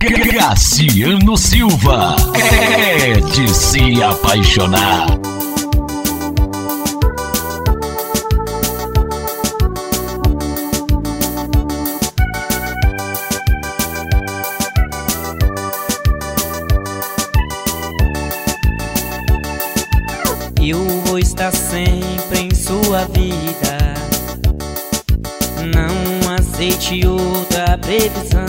Cassiano Silva, é de se apaixonar. Eu vou estar sempre em sua vida. Não aceite outra previsão.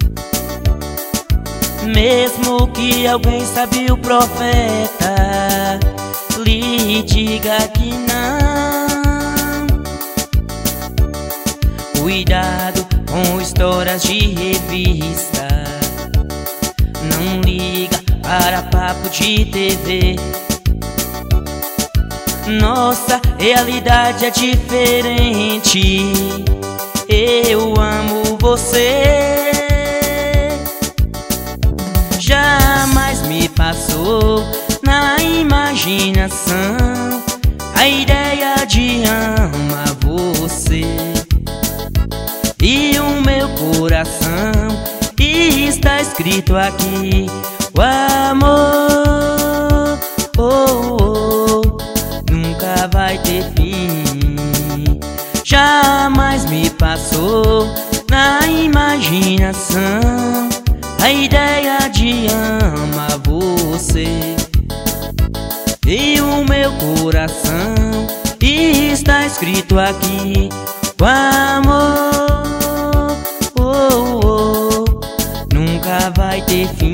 Mesmo que alguém sabe o profeta lhe diga que não. Cuidado com histórias de revista. Não liga para papo de TV. Nossa realidade é diferente. Eu amo você. Jamais me passou na imaginação a ideia de amar você. E o meu coração está escrito aqui: o amor nunca vai ter fim. Jamais me passou na imaginação a ideia de amar você. E o meu coração está escrito aqui: o amor nunca vai ter fim.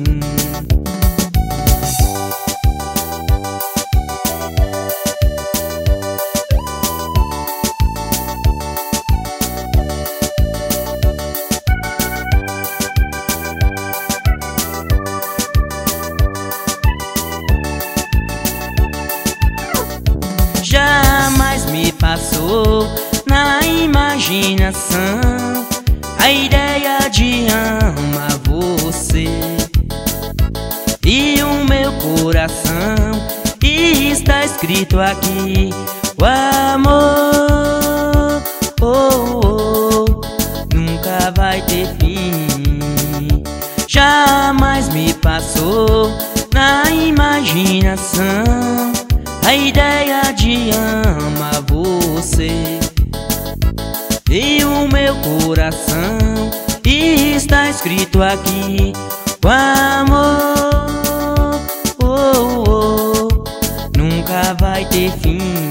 Jamais me passou na imaginação a ideia de amar você. E o meu coração está escrito aqui: o amor nunca vai ter fim. Jamais me passou na imaginação a ideia de amar você. E o meu coração está escrito aqui: o amor nunca vai ter fim.